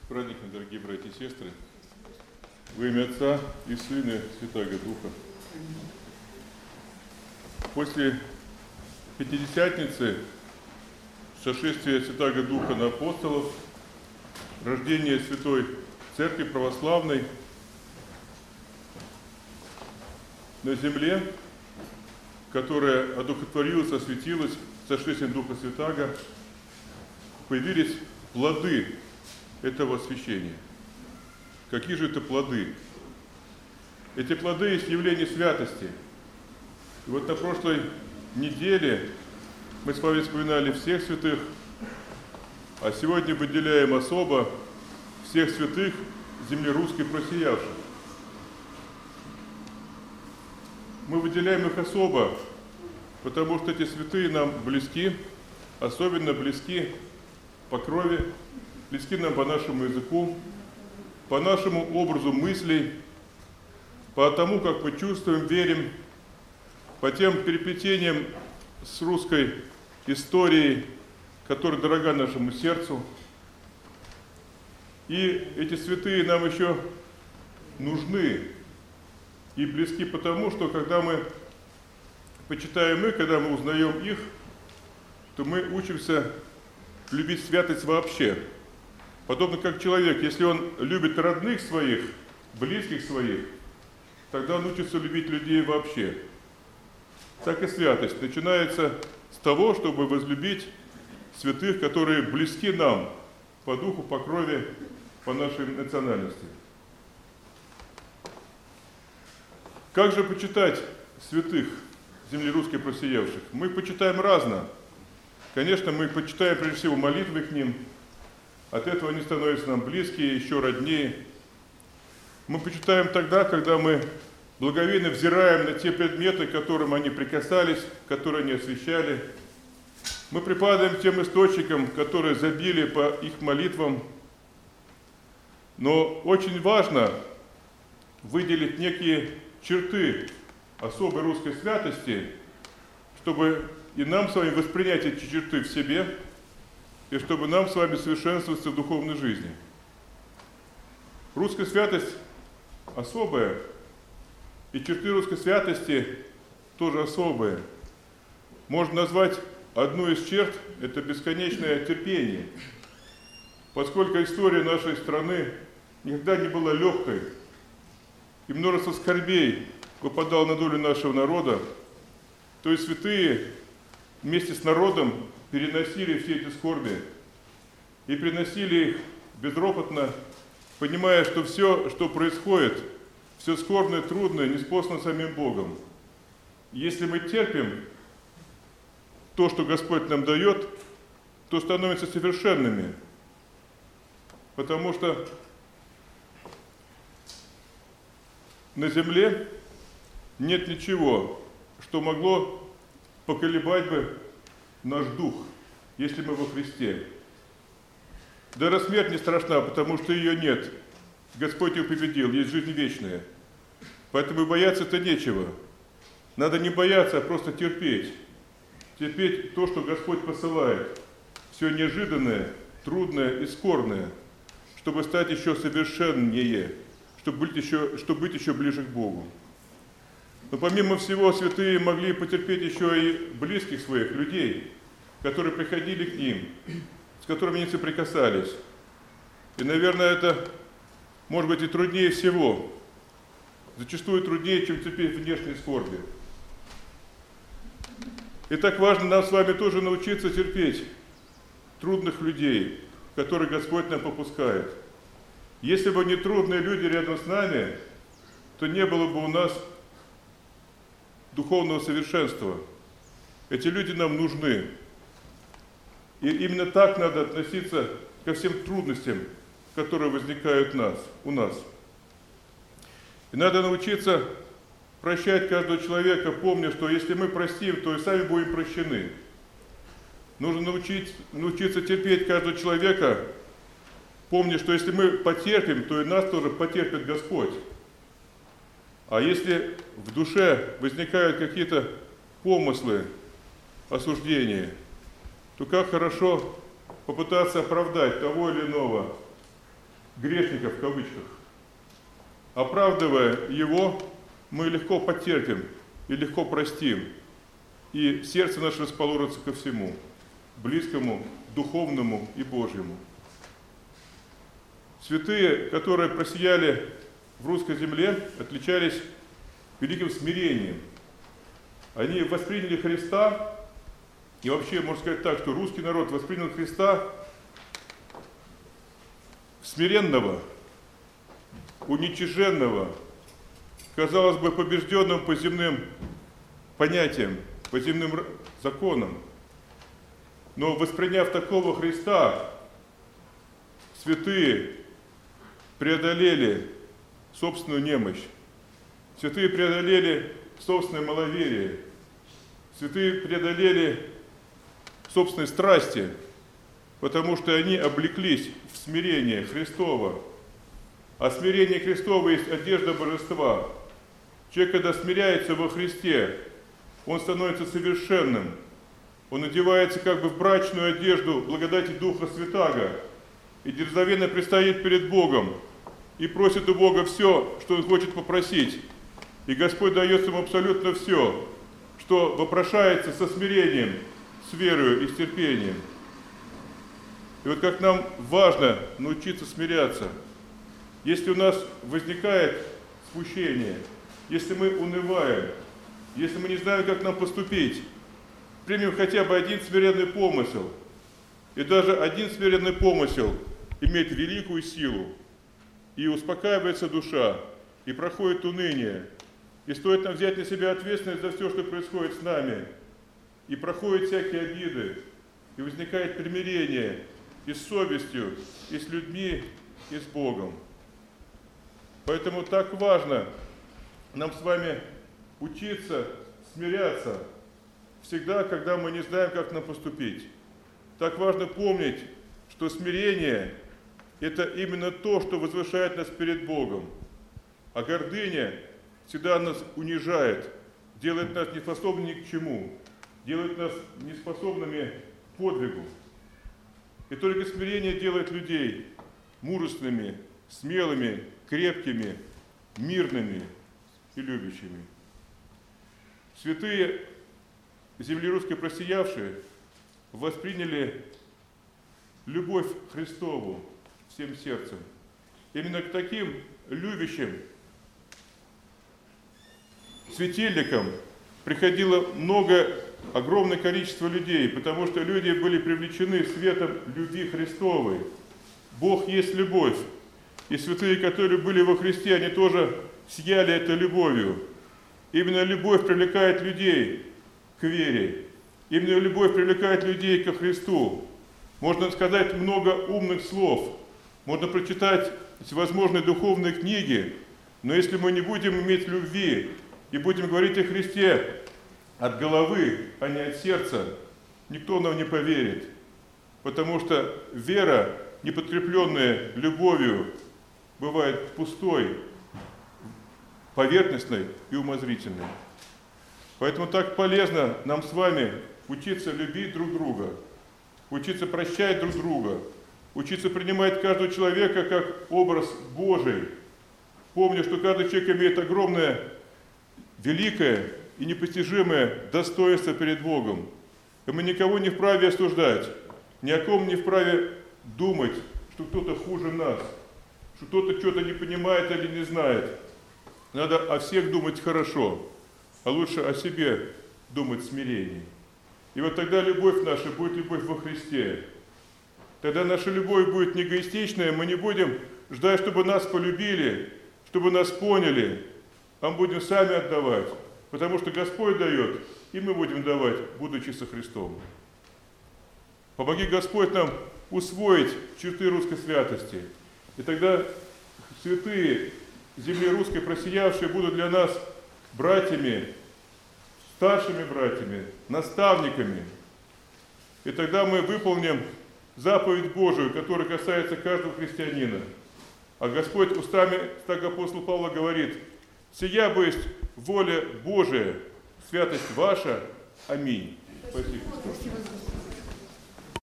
С праздником, дорогие братья и сестры! Во имя Отца и Сына и Святаго Духа. После Пятидесятницы, сошествия Святаго Духа на апостолов, рождения Святой Церкви Православной на земле, которая одухотворилась, осветилась сошествием Духа Святаго, появились плоды этого освящения. Какие же это плоды? Эти плоды есть явление святости. И вот на прошлой неделе мы с вами вспоминали всех святых, а сегодня выделяем особо всех святых земли русской просиявших. Мы выделяем их особо, потому что эти святые нам близки, особенно близки по крови, близки нам по нашему языку, по нашему образу мыслей, по тому, как мы чувствуем, верим, по тем переплетениям с русской историей, которая дорога нашему сердцу. И эти святые нам еще нужны и близки потому, что когда мы почитаем их, когда мы узнаем их, то мы учимся любить святость вообще. Подобно как человек, если он любит родных своих, близких своих, тогда он учится любить людей вообще. Так и святость начинается с того, чтобы возлюбить святых, которые близки нам по духу, по крови, по нашей национальности. Как же почитать святых земли русской просиявших? Мы почитаем разно. Конечно, мы почитаем прежде всего молитвы к ним. От этого они становятся нам близкие, еще роднее. Мы почитаем тогда, когда мы благовейно взираем на те предметы, к которым они прикасались, которые они освящали. Мы припадаем к тем источникам, которые забили по их молитвам. Но очень важно выделить некие черты особой русской святости, чтобы и нам с вами воспринять эти черты в себе, и чтобы нам с вами совершенствоваться в духовной жизни. Русская святость особая, и черты русской святости тоже особые. Можно назвать одну из черт – это бесконечное терпение. Поскольку история нашей страны никогда не была легкой, и множество скорбей выпадало на долю нашего народа, то есть святые вместе с народом переносили все эти скорби и приносили их безропотно, понимая, что все, что происходит, все скорбное, трудное, ниспослано самим Богом. Если мы терпим то, что Господь нам дает, то становимся совершенными, потому что на земле нет ничего, что могло поколебать бы наш дух, если мы во Христе. Даже смерть не страшна, потому что ее нет. Господь ее победил, есть жизнь вечная. Поэтому бояться-то нечего. Надо не бояться, а просто терпеть. Терпеть то, что Господь посылает. Все неожиданное, трудное и скорбное, чтобы стать еще совершеннее, чтобы быть еще ближе к Богу. Но помимо всего, святые могли потерпеть еще и близких своих людей, которые приходили к ним, с которыми они соприкасались. И, наверное, это может быть и труднее всего. Зачастую труднее, чем терпеть внешние скорби. И так важно нам с вами тоже научиться терпеть трудных людей, которых Господь нам попускает. Если бы не трудные люди рядом с нами, то не было бы у нас духовного совершенства. Эти люди нам нужны. И именно так надо относиться ко всем трудностям, которые возникают у нас. И надо научиться прощать каждого человека, помня, что если мы простим, то и сами будем прощены. Нужно научиться терпеть каждого человека, помня, что если мы потерпим, то и нас тоже потерпит Господь. А если в душе возникают какие-то помыслы, осуждения, то как хорошо попытаться оправдать того или иного грешника в кавычках. Оправдывая его, мы легко потерпим и легко простим. И сердце наше расположится ко всему, близкому, духовному и Божьему. Святые, которые просияли в русской земле, отличались великим смирением. Они восприняли Христа, и вообще, можно сказать так, что русский народ воспринял Христа смиренного, уничиженного, казалось бы, побежденным по земным понятиям, по земным законам. Но восприняв такого Христа, святые преодолели собственную немощь, святые преодолели собственное маловерие, святые преодолели собственные страсти, потому что они облеклись в смирение Христово. А смирение Христово есть одежда божества. Человек, когда смиряется во Христе, он становится совершенным. Он одевается как бы в брачную одежду благодати Духа Святаго и дерзновенно предстоит перед Богом и просит у Бога все, что он хочет попросить. И Господь дает ему абсолютно все, что вопрошается со смирением, с верою и с терпением. И вот как нам важно научиться смиряться. Если у нас возникает смущение, если мы унываем, если мы не знаем, как нам поступить, примем хотя бы один смиренный помысел. И даже один смиренный помысел имеет великую силу. И успокаивается душа, и проходит уныние. И стоит нам взять на себя ответственность за все, что происходит с нами. И проходят всякие обиды, и возникает примирение и с совестью, и с людьми, и с Богом. Поэтому так важно нам с вами учиться смиряться всегда, когда мы не знаем, как нам поступить. Так важно помнить, что смирение – это именно то, что возвышает нас перед Богом. А гордыня всегда нас унижает, делает нас неспособными ни к чему, делает нас неспособными к подвигу. И только смирение делает людей мужественными, смелыми, крепкими, мирными и любящими. Святые земли русской просиявшие восприняли любовь Христову всем сердцем. Именно к таким любящим светильникам приходило огромное количество людей, потому что люди были привлечены светом любви Христовой. Бог есть любовь. И святые, которые были во Христе, они тоже сияли этой любовью. Именно любовь привлекает людей к вере. Именно любовь привлекает людей ко Христу. Можно сказать много умных слов. Можно прочитать всевозможные духовные книги. Но если мы не будем иметь любви и будем говорить о Христе от головы, а не от сердца, никто нам не поверит. Потому что вера, не подкрепленная любовью, бывает пустой, поверхностной и умозрительной. Поэтому так полезно нам с вами учиться любить друг друга, учиться прощать друг друга, учиться принимать каждого человека как образ Божий, помня, что каждый человек имеет огромное, великое и непостижимое достоинство перед Богом. И мы никого не вправе осуждать, ни о ком не вправе думать, что кто-то хуже нас, что кто-то что-то не понимает или не знает. Надо о всех думать хорошо, а лучше о себе думать в смирении. И вот тогда любовь наша будет любовь во Христе. Тогда наша любовь будет не эгоистичная, мы не будем ждать, чтобы нас полюбили, чтобы нас поняли, а мы будем сами отдавать. Потому что Господь дает, и мы будем давать, будучи со Христом. Помоги Господь нам усвоить черты русской святости. И тогда святые земли русской просиявшие будут для нас братьями, старшими братьями, наставниками. И тогда мы выполним заповедь Божию, которая касается каждого христианина. А Господь устами, так апостол Павел говорит: «Сия есть воля Божия, святость ваша. Аминь». Спасибо.